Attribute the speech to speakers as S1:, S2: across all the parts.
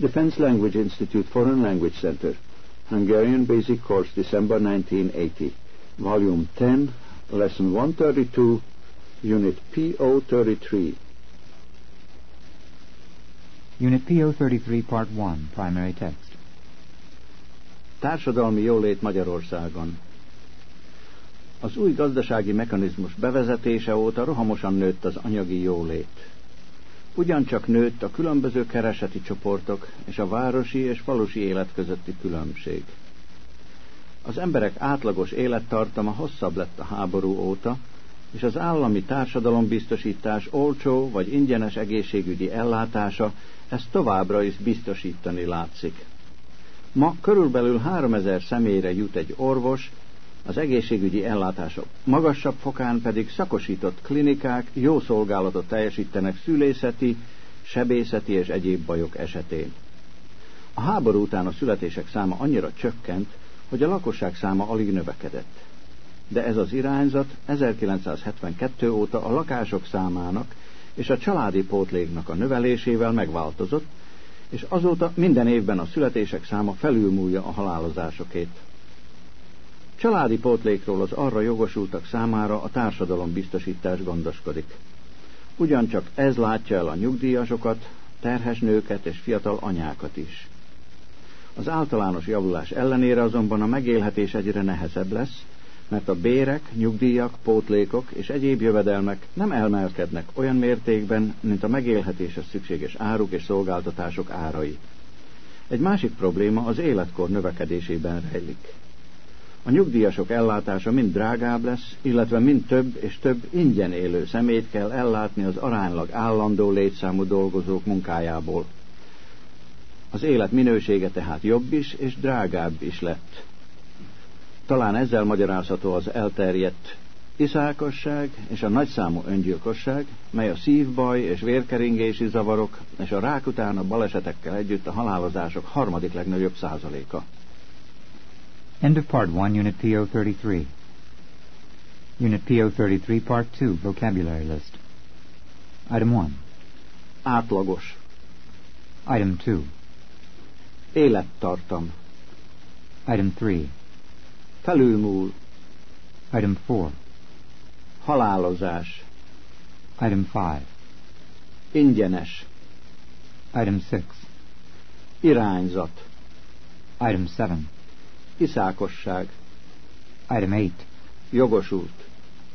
S1: Defense Language Institute Foreign Language Center, Hungarian Basic Course, December 1980, Volume 10, Lesson 132, Unit PO33.
S2: Unit PO33, Part 1, Primary Text.
S1: Társadalmi jólét Magyarországon. Az új gazdasági mechanizmus bevezetése óta rohamosan nőtt az anyagi jólét. Ugyancsak nőtt a különböző kereseti csoportok és a városi és falusi élet közötti különbség. Az emberek átlagos élettartama hosszabb lett a háború óta, és az állami társadalombiztosítás olcsó vagy ingyenes egészségügyi ellátása ezt továbbra is biztosítani látszik. Ma körülbelül 3000 személyre jut egy orvos, az egészségügyi ellátások magasabb fokán pedig szakosított klinikák jó szolgálatot teljesítenek szülészeti, sebészeti és egyéb bajok esetén. A háború után a születések száma annyira csökkent, hogy a lakosság száma alig növekedett. De ez az irányzat 1972 óta a lakások számának és a családi pótléknak a növelésével megváltozott, és azóta minden évben a születések száma felülmúlja a halálozásokét. Családi pótlékról az arra jogosultak számára a társadalombiztosítás gondoskodik. Ugyancsak ez látja el a nyugdíjasokat, terhes nőket és fiatal anyákat is. Az általános javulás ellenére azonban a megélhetés egyre nehezebb lesz, mert a bérek, nyugdíjak, pótlékok és egyéb jövedelmek nem emelkednek olyan mértékben, mint a megélhetéshez szükséges áruk és szolgáltatások árai. Egy másik probléma az életkor növekedésében rejlik. A nyugdíjasok ellátása mind drágább lesz, illetve mind több és több ingyen élő személyt kell ellátni az aránylag állandó létszámú dolgozók munkájából. Az élet minősége tehát jobb is és drágább is lett. Talán ezzel magyarázható az elterjedt iszálkosság és a nagyszámú öngyilkosság, mely a szívbaj és vérkeringési zavarok és a rák után a balesetekkel együtt a halálozások harmadik legnagyobb százaléka.
S2: End of Part 1, Unit PO33. Unit PO33, Part 2, Vocabulary List. Item 1.
S1: Átlagos.
S2: Item 2.
S1: Élettartam.
S2: Item 3.
S1: Felülmúl.
S2: Item 4.
S1: Halálozás.
S2: Item 5.
S1: Ingyenes.
S2: Item 6.
S1: Irányzat.
S2: Item 7.
S1: Iszákosság.
S2: Item 8.
S1: Jogosult.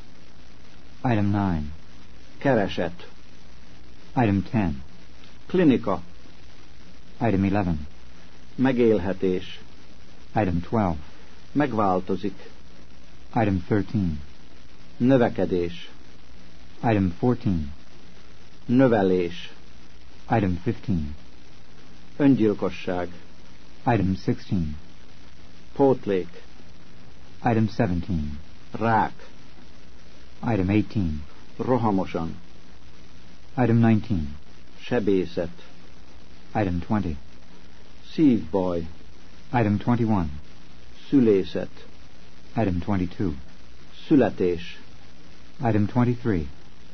S2: Item 9.
S1: Kereset.
S2: Item 10.
S1: Klinika.
S2: Item 11.
S1: Megélhetés.
S2: Item 12.
S1: Megváltozik.
S2: Item 13.
S1: Növekedés.
S2: Item 14.
S1: Növelés.
S2: Item 15.
S1: Öngyilkosság.
S2: Item 16.
S1: Pótlék.
S2: Item 17.
S1: Rák.
S2: Item 18.
S1: Rohamosan.
S2: Item 19.
S1: Sebészet.
S2: Item 20.
S1: Szívbaj.
S2: Item 21.
S1: Szülészet.
S2: Item 22.
S1: Születés.
S2: Item 23.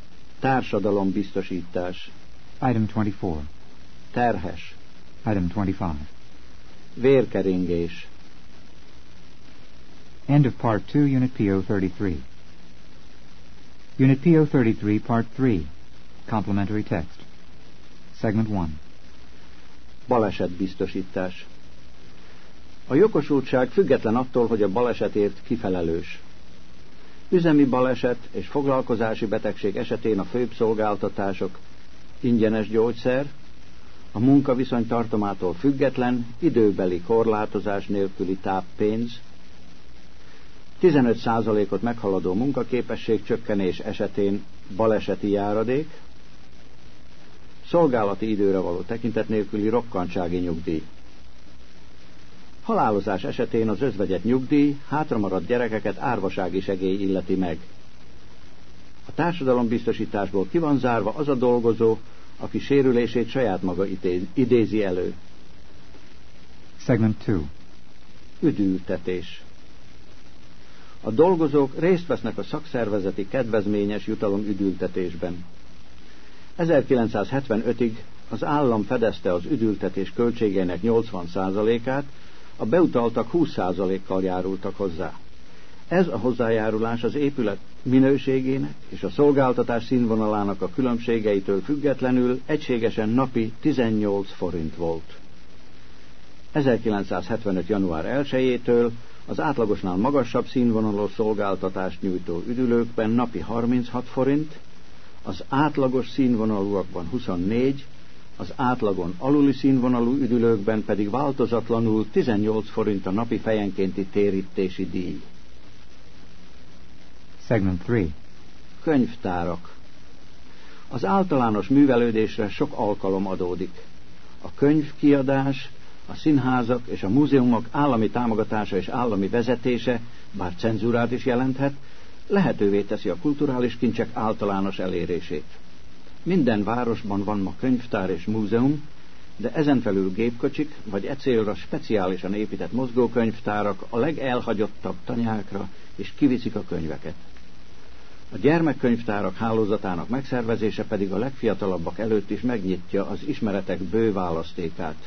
S1: Társadalombiztosítás.
S2: Item 24.
S1: Terhes.
S2: Item 25.
S1: Vérkeringés.
S2: End of Part 2, Unit PO33. Unit PO33, Part 3, Complementary Text. Segment 1.
S1: Balesetbiztosítás. A jogosultság független attól, hogy a balesetért kifelelős. Üzemi baleset és foglalkozási betegség esetén a főbb szolgáltatások: ingyenes gyógyszer, a munkaviszony tartomától független, időbeli korlátozás nélküli táppénz, 15%-ot meghaladó munkaképesség csökkenés esetén baleseti járadék, szolgálati időre való tekintet nélküli rokkantsági nyugdíj. Halálozás esetén az özvegyet nyugdíj, hátramaradt gyerekeket árvasági segély illeti meg. A társadalombiztosításból ki van zárva az a dolgozó, aki sérülését saját maga idézi elő.
S2: Segment 2.
S1: Üdültetés. A dolgozók részt vesznek a szakszervezeti kedvezményes jutalom üdültetésben. 1975-ig az állam fedezte az üdültetés költségeinek 80%-át, a beutaltak 20%-kal járultak hozzá. Ez a hozzájárulás az épület minőségének és a szolgáltatás színvonalának a különbségeitől függetlenül egységesen napi 18 forint volt. 1975. január 1-től az átlagosnál magasabb színvonalú szolgáltatást nyújtó üdülőkben napi 36 forint, az átlagos színvonalúakban 24, az átlagon aluli színvonalú üdülőkben pedig változatlanul 18 forint a napi fejenkénti térítési díj.
S2: Segment 3.
S1: Könyvtárak. Az általános művelődésre sok alkalom adódik. A könyvkiadás, a színházak és a múzeumok állami támogatása és állami vezetése, bár cenzúrát is jelenthet, lehetővé teszi a kulturális kincsek általános elérését. Minden városban van ma könyvtár és múzeum, de ezen felül gépkocsik, vagy e célra speciálisan épített mozgókönyvtárak a legelhagyottabb tanyákra, és kiviszik a könyveket. A gyermekkönyvtárak hálózatának megszervezése pedig a legfiatalabbak előtt is megnyitja az ismeretek bő választékát.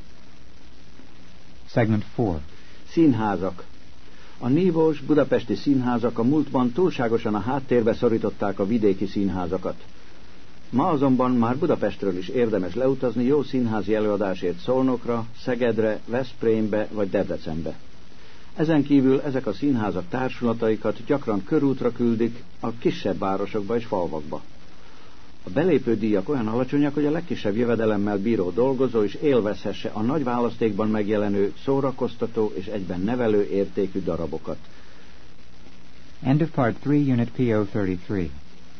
S2: Segment 4.
S1: Színházak. A nívós budapesti színházak a múltban túlságosan a háttérbe szorították a vidéki színházakat. Ma azonban már Budapestről is érdemes leutazni jó színházi előadásért Szolnokra, Szegedre, Veszprémbe vagy Debrecenbe. Ezen kívül ezek a színházak társulataikat gyakran körútra küldik a kisebb városokba és falvakba. A belépődíjak olyan alacsonyak, hogy a legkisebb jövedelemmel bíró dolgozó is élvezhesse a nagy választékban megjelenő, szórakoztató és egyben nevelő értékű darabokat.
S2: End of Part 3, Unit PO33.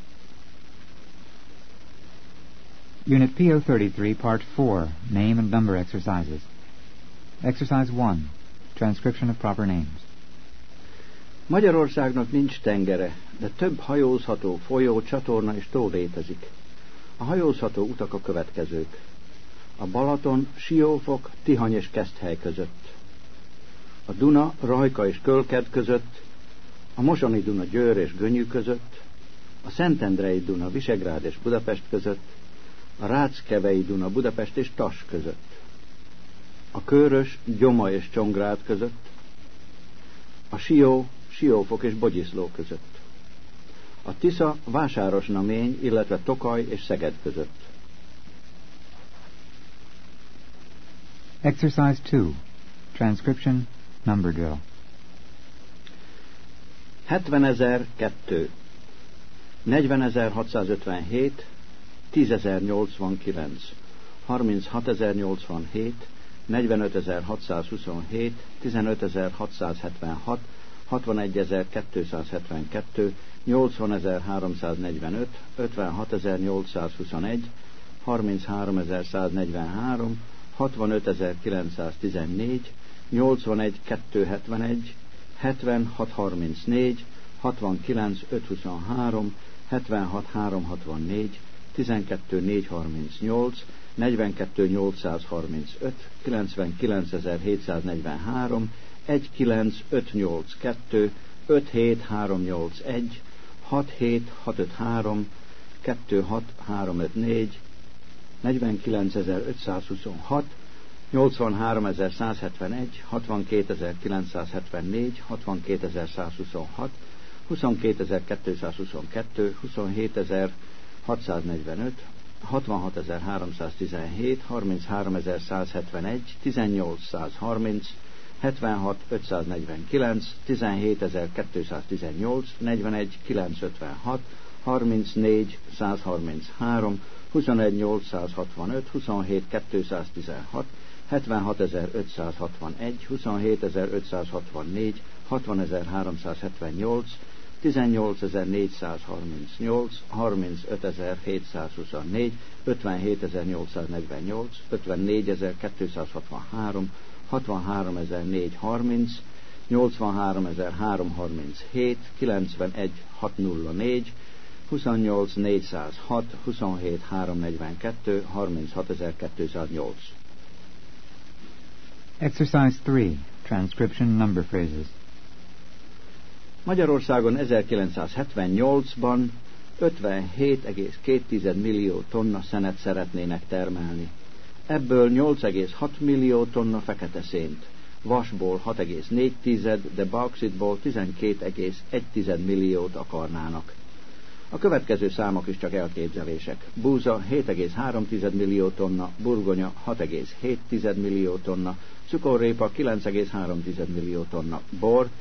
S2: Unit PO33, Part 4, Name and Number Exercises. Exercise 1. Transcription of proper names.
S1: Magyarországnak nincs tengere, de több hajózható folyó, csatorna és tó létezik. A hajózható utak a következők. A Balaton, Siófok, Tihany és Keszthely között. A Duna, Rajka és Kölked között. A Mosoni Duna, Győr és Gönyű között. A Szentendrei Duna, Visegrád és Budapest között. A Ráckevei Duna, Budapest és Tass között. A Körös, Gyoma és Csongrád között. A Sió, Siófok és Bogyiszló között. A Tisza, Vásárosnamény, illetve Tokaj és Szeged között.
S2: Exercise 2. Transcription, number drill.
S1: 70.002, 40.657, 10.089, 36.087, 45.627, 15.676, 61.272, 80.345, 56.821, 33.143, 65.914, 81.271, 76.34, 69.523, 76.364, 12.438, 42.835, 99.743, 19582, 57381, 67653, 26354, 49526, 83171, 62974, 62126, 22222, 27645, 66317, 33171, 18130, 76549, 17218, 41956, 34133, 21865, 27216, 76561, 27564, 60378, 18438, 35724, 57848, 54263, 63430, 83337, 91604, 28406, 27342, 36208.
S2: Exercise 3. Transcription number phrases.
S1: Magyarországon 1978-ban 57,2 millió tonna szenet szeretnének termelni. Ebből 8,6 millió tonna fekete szént, vasból 6,4, de bauxitból 12,1 milliót akarnának. A következő számok is csak elképzelések. Búza 7,3 millió tonna, burgonya 6,7 millió tonna, cukorrépa 9,3 millió tonna, bor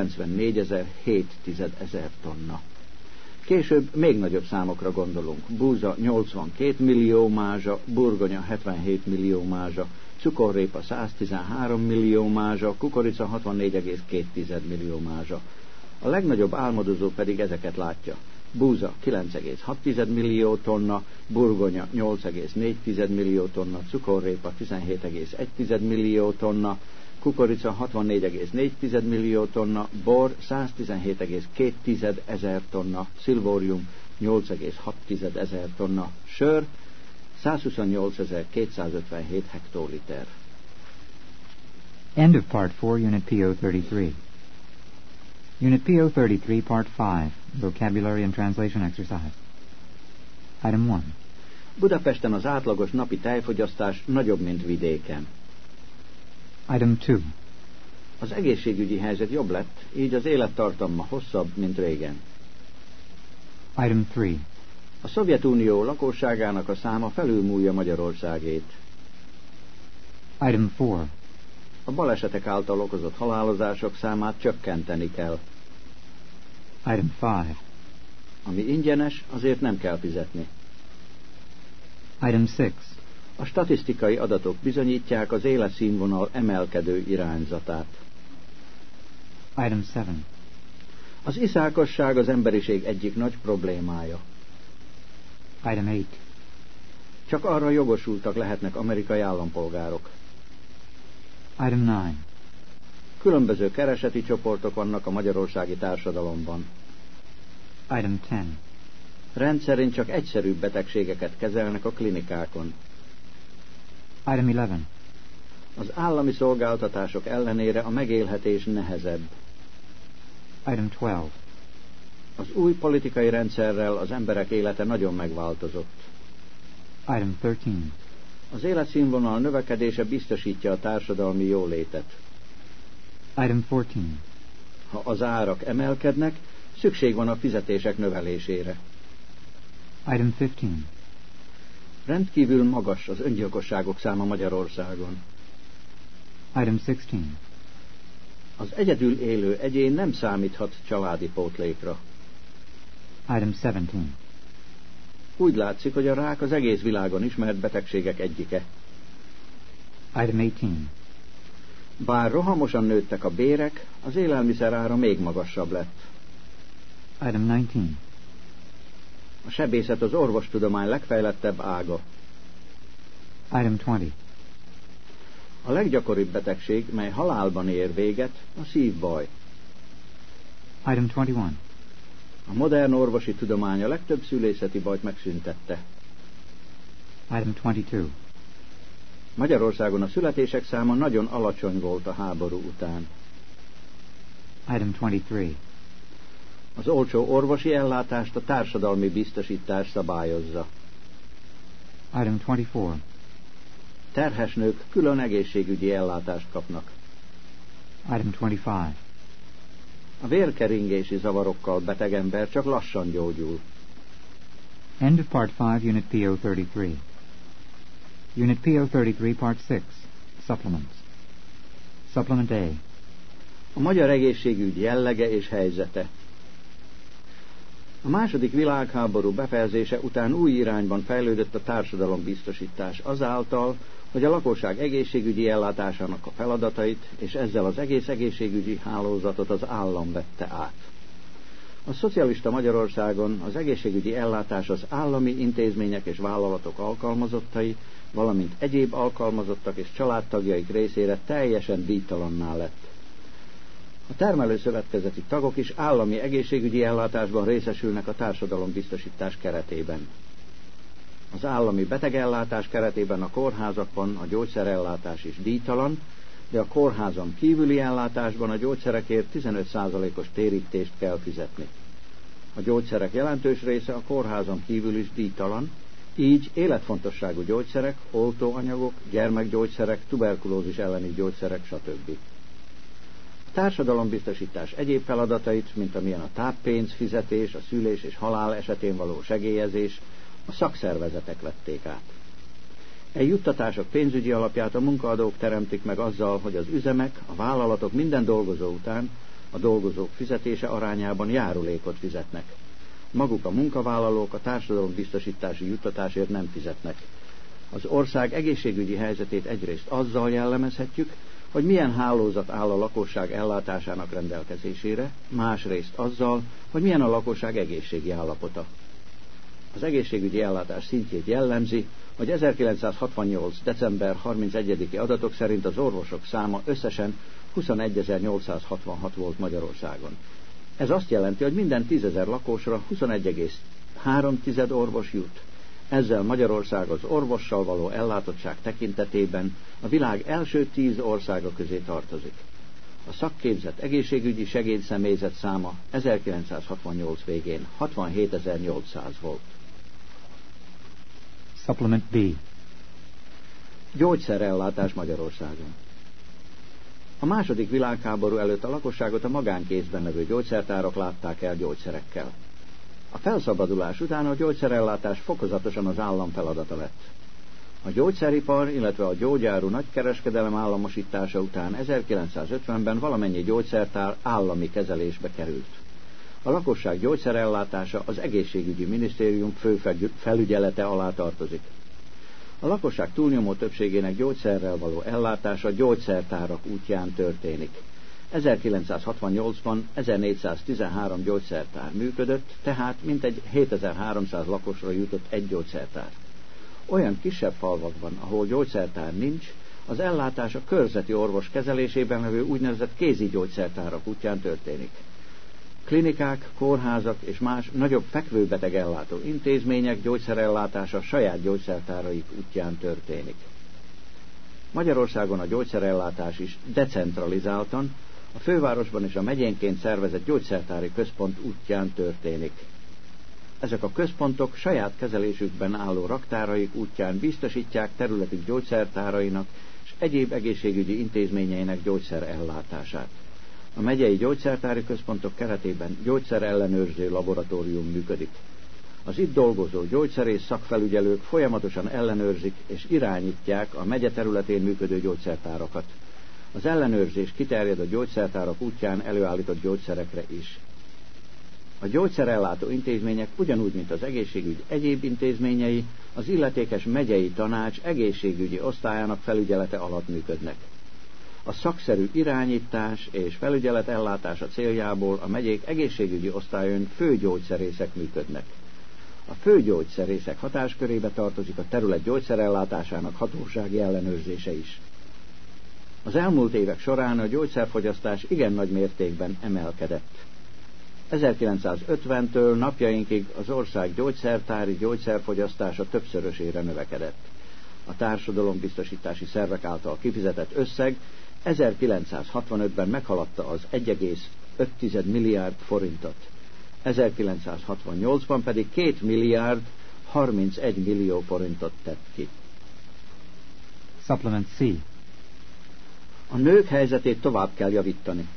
S1: 94,7 tonna. Később még nagyobb számokra gondolunk. Búza 82 millió mázsa, burgonya 77 millió mázsa, cukorrépa 113 millió mázsa, kukorica 64,2 millió mázsa. A legnagyobb álmodozó pedig ezeket látja. Búza 9,6 millió tonna, burgonya 8,4 millió tonna, cukorrépa 17,1 millió tonna, kukorica 64,4 millió tonna, bor 117,2 tonna, szilvórium 8,6 tonna, sör 128.257 hektoliter.
S2: End of Part 4, Unit PO33. Unit PO33, Part 5, Vocabulary and Translation Exercise. Item 1.
S1: Budapesten az átlagos napi tejfogyasztás nagyobb, mint vidéken.
S2: Item 2.
S1: Az egészségügyi helyzet jobb lett, így az élettartama hosszabb, mint régen.
S2: Item 3.
S1: A Szovjetunió lakosságának a száma felülmúlja Magyarországét.
S2: Item 4.
S1: A balesetek által okozott halálozások számát csökkenteni kell.
S2: Item 5.
S1: Ami ingyenes, azért nem kell fizetni.
S2: Item 6.
S1: A statisztikai adatok bizonyítják az életszínvonal emelkedő irányzatát.
S2: Item 7.
S1: Az iszákosság az emberiség egyik nagy problémája.
S2: Item 8.
S1: Csak arra jogosultak lehetnek amerikai állampolgárok.
S2: Item 9.
S1: Különböző kereseti csoportok vannak a magyarországi társadalomban.
S2: Item 10.
S1: Rendszerint csak egyszerűbb betegségeket kezelnek a klinikákon.
S2: Item 11.
S1: Az állami szolgáltatások ellenére a megélhetés nehezebb.
S2: Item 12.
S1: Az új politikai rendszerrel az emberek élete nagyon megváltozott.
S2: Item 13.
S1: Az életszínvonal növekedése biztosítja a társadalmi jólétet.
S2: Item 14.
S1: Ha az árak emelkednek, szükség van a fizetések növelésére.
S2: Item 15.
S1: Rendkívül magas az öngyilkosságok száma Magyarországon.
S2: Item 16.
S1: Az egyedül élő egyén nem számíthat családi pótlékra.
S2: Item 17.
S1: Úgy látszik, hogy a rák az egész világon ismert betegségek egyike.
S2: Item 18.
S1: Bár rohamosan nőttek a bérek, az élelmiszer ára még magasabb lett.
S2: Item 19.
S1: A sebészet az orvostudomány legfejlettebb ága.
S2: Item 20.
S1: A leggyakoribb betegség, mely halálban ér véget, a szívbaj.
S2: Item 21.
S1: A modern orvosi tudomány a legtöbb szülészeti bajt megszüntette.
S2: Item 22.
S1: Magyarországon a születések száma nagyon alacsony volt a háború után.
S2: Item 23.
S1: Az olcsó orvosi ellátást a társadalmi biztosítás szabályozza.
S2: Item 24.
S1: Terhes nők külön egészségügyi ellátást kapnak.
S2: Item 25.
S1: A vérkeringési zavarokkal beteg ember csak lassan gyógyul.
S2: End of Part 5, Unit PO33. Unit PO33, Part 6. Supplements. Supplement A.
S1: A magyar egészségügy jellege és helyzete. A második világháború befejezése után új irányban fejlődött a társadalombiztosítás azáltal, hogy a lakosság egészségügyi ellátásának a feladatait és ezzel az egész egészségügyi hálózatot az állam vette át. A szocialista Magyarországon az egészségügyi ellátás az állami intézmények és vállalatok alkalmazottai, valamint egyéb alkalmazottak és családtagjaik részére teljesen díjtalanná lett. A termelőszövetkezeti tagok is állami egészségügyi ellátásban részesülnek a társadalombiztosítás keretében. Az állami betegellátás keretében a kórházakban a gyógyszerellátás is díjtalan, de a kórházon kívüli ellátásban a gyógyszerekért 15%-os térítést kell fizetni. A gyógyszerek jelentős része a kórházon kívül is díjtalan, így életfontosságú gyógyszerek, oltóanyagok, gyermekgyógyszerek, tuberkulózis elleni gyógyszerek, stb. A társadalombiztosítás egyéb feladatait, mint amilyen a táppénz fizetés, a szülés és halál esetén való segélyezés, a szakszervezetek vették át. E juttatások pénzügyi alapját a munkaadók teremtik meg azzal, hogy az üzemek, a vállalatok minden dolgozó után a dolgozók fizetése arányában járulékot fizetnek. Maguk a munkavállalók a társadalombiztosítási juttatásért nem fizetnek. Az ország egészségügyi helyzetét egyrészt azzal jellemezhetjük, hogy milyen hálózat áll a lakosság ellátásának rendelkezésére, másrészt azzal, hogy milyen a lakosság egészségi állapota. Az egészségügyi ellátás szintjét jellemzi, hogy 1968. december 31-i adatok szerint az orvosok száma összesen 21.866 volt Magyarországon. Ez azt jelenti, hogy minden 10.000 lakosra 21,3 orvos jut. Ezzel Magyarország az orvossal való ellátottság tekintetében a világ első 10 országa közé tartozik. A szakképzett egészségügyi segédszemélyzet száma 1968 végén 67.800 volt.
S2: Supplement B.
S1: Gyógyszerellátás Magyarországon. A második világháború előtt a lakosságot a magánkézben levő gyógyszertárak látták el gyógyszerekkel. A felszabadulás után a gyógyszerellátás fokozatosan az állam feladata lett. A gyógyszeripar, illetve a gyógyáru nagykereskedelem államosítása után 1950-ben valamennyi gyógyszertár állami kezelésbe került. A lakosság gyógyszerellátása az egészségügyi minisztérium fő felügyelete alá tartozik. A lakosság túlnyomó többségének gyógyszerrel való ellátása gyógyszertárak útján történik. 1968-ban 1413 gyógyszertár működött, tehát mintegy 7300 lakosra jutott egy gyógyszertár. Olyan kisebb falvakban, ahol gyógyszertár nincs, az ellátás a körzeti orvos kezelésében levő úgynevezett kézi gyógyszertárak útján történik. Klinikák, kórházak és más nagyobb fekvőbeteg ellátó intézmények gyógyszerellátása saját gyógyszertáraik útján történik. Magyarországon a gyógyszerellátás is decentralizáltan, a fővárosban és a megyénként szervezett gyógyszertári központ útján történik. Ezek a központok saját kezelésükben álló raktáraik útján biztosítják területük gyógyszertárainak és egyéb egészségügyi intézményeinek gyógyszerellátását. A megyei gyógyszertári központok keretében gyógyszerellenőrző laboratórium működik. Az itt dolgozó gyógyszerész szakfelügyelők folyamatosan ellenőrzik és irányítják a megye területén működő gyógyszertárakat. Az ellenőrzés kiterjed a gyógyszertárak útján előállított gyógyszerekre is. A gyógyszerellátó intézmények ugyanúgy, mint az egészségügy egyéb intézményei, az illetékes megyei tanács egészségügyi osztályának felügyelete alatt működnek. A szakszerű irányítás és felügyelet ellátása céljából a megyék egészségügyi osztályain főgyógyszerészek működnek. A főgyógyszerészek hatáskörébe tartozik a terület gyógyszerellátásának hatósági ellenőrzése is. Az elmúlt évek során a gyógyszerfogyasztás igen nagy mértékben emelkedett. 1950-től napjainkig az ország gyógyszertári gyógyszerfogyasztása többszörösére növekedett. A társadalombiztosítási szervek által kifizetett összeg 1965-ben meghaladta az 1,5 milliárd forintot. 1968-ban pedig 2 milliárd 31 millió forintot tett ki.
S2: Supplement C.
S1: A nők helyzetét tovább kell javítani.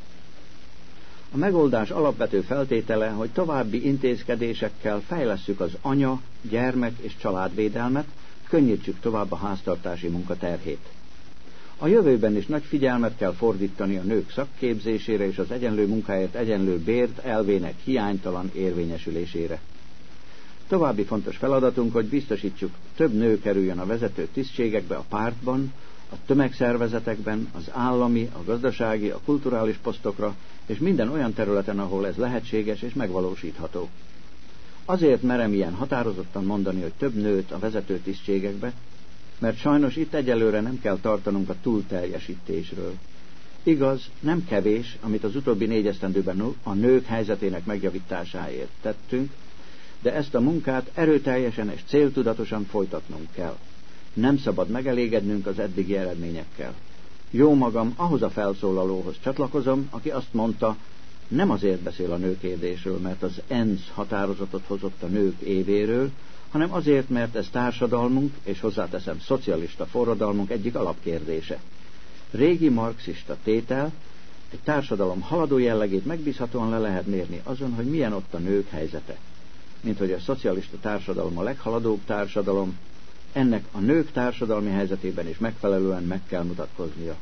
S1: A megoldás alapvető feltétele, hogy további intézkedésekkel fejlesszük az anya, gyermek és családvédelmet, könnyítsük tovább a háztartási munka terhét. A jövőben is nagy figyelmet kell fordítani a nők szakképzésére és az egyenlő munkáért egyenlő bért elvének hiánytalan érvényesülésére. További fontos feladatunk, hogy biztosítsuk, több nő kerüljön a vezető tisztségekbe a pártban, a tömegszervezetekben, az állami, a gazdasági, a kulturális posztokra, és minden olyan területen, ahol ez lehetséges és megvalósítható. Azért merem ilyen határozottan mondani, hogy több nőt a vezető tisztségekbe, mert sajnos itt egyelőre nem kell tartanunk a túlteljesítésről. Igaz, nem kevés, amit az utóbbi 4 esztendőben a nők helyzetének megjavításáért tettünk, de ezt a munkát erőteljesen és céltudatosan folytatnunk kell. Nem szabad megelégednünk az eddigi eredményekkel. Jó magam ahhoz a felszólalóhoz csatlakozom, aki azt mondta, nem azért beszél a nőkérdésről, mert az ENSZ határozatot hozott a nők évéről, hanem azért, mert ez társadalmunk, és hozzáteszem szocialista forradalmunk egyik alapkérdése. Régi marxista tétel, egy társadalom haladó jellegét megbízhatóan le lehet mérni azon, hogy milyen ott a nők helyzete. Mint hogy a szocialista társadalom a leghaladóbb társadalom, ennek a nők társadalmi helyzetében is megfelelően meg kell mutatkoznia.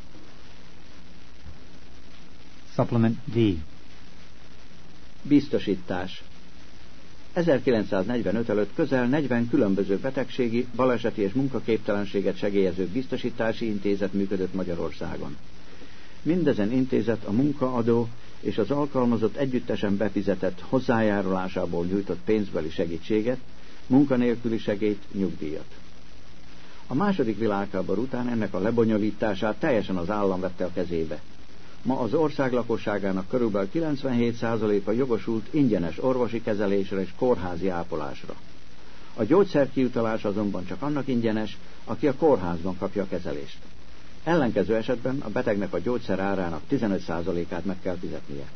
S2: Supplement D.
S1: Biztosítás. 1945 előtt közel 40 különböző betegségi, baleseti és munkaképtelenséget segélyező biztosítási intézet működött Magyarországon. Mindezen intézet a munkaadó és az alkalmazott együttesen befizetett hozzájárulásából nyújtott pénzbeli segítséget, munkanélküli segélyt, nyugdíjat. A második világháború után ennek a lebonyolítását teljesen az állam vette a kezébe. Ma az ország lakosságának körülbelül 97%-a jogosult ingyenes orvosi kezelésre és kórházi ápolásra. A gyógyszerkiutalás azonban csak annak ingyenes, aki a kórházban kapja a kezelést. Ellenkező esetben a betegnek a gyógyszer árának 15%-át meg kell fizetnie.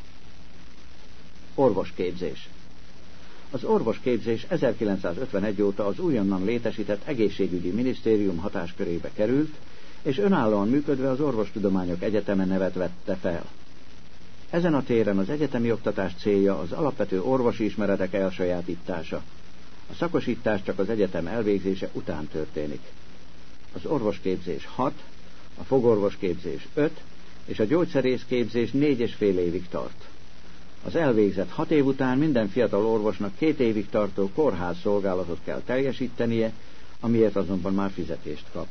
S1: Orvosképzés. Az orvosképzés 1951 óta az újonnan létesített egészségügyi minisztérium hatáskörébe került, és önállóan működve az Orvostudományok Egyeteme nevet vette fel. Ezen a téren az egyetemi oktatás célja az alapvető orvosi ismeretek elsajátítása. A szakosítás csak az egyetem elvégzése után történik. Az orvosképzés 6, a fogorvosképzés 5, és a gyógyszerészképzés 4,5 évig tart. Az elvégzett 6 év után minden fiatal orvosnak 2 évig tartó kórház szolgálatot kell teljesítenie, amiért azonban már fizetést kap.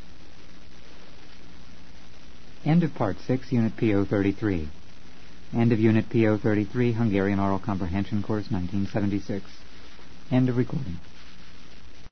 S2: End of Part 6, Unit PO33. End of Unit PO33, Hungarian Oral Comprehension Course, 1976. End of recording.